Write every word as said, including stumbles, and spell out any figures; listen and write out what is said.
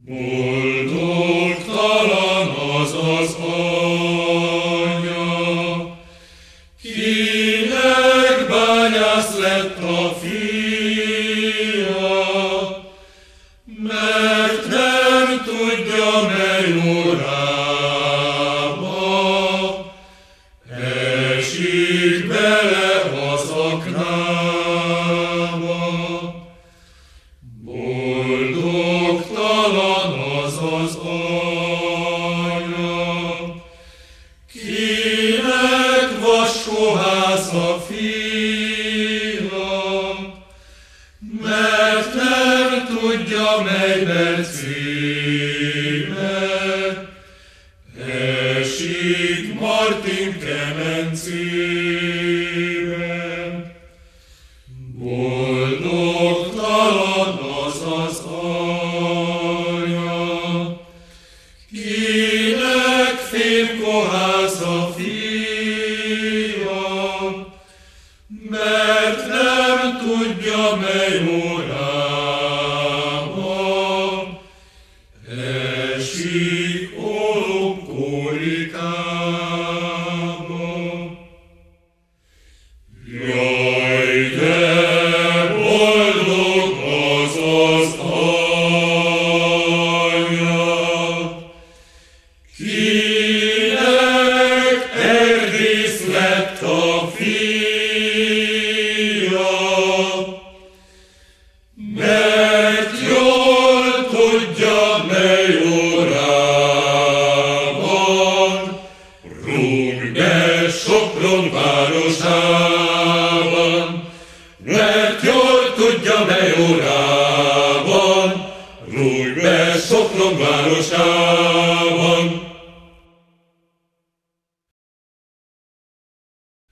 Boldogtalan az az anya, kinek bányász lett a fia, mert nem tudja, mely órába esik bele az aknába. Boldogtalan az az anya, kinek vaskohász a fia, mert nem tudja, melyben címe esik Martin kemencébe. Boldogtalan az az anya, kinek fémkohász a fia, mert nem tudja, mely órában esik olomkorikába. Jaj, de boldog az az anya, kinek erdész lett a fia, mert jól tudja, mely órában rúg be Sopron városában, mert jól tudja, mely órában rúg be Sopron városában.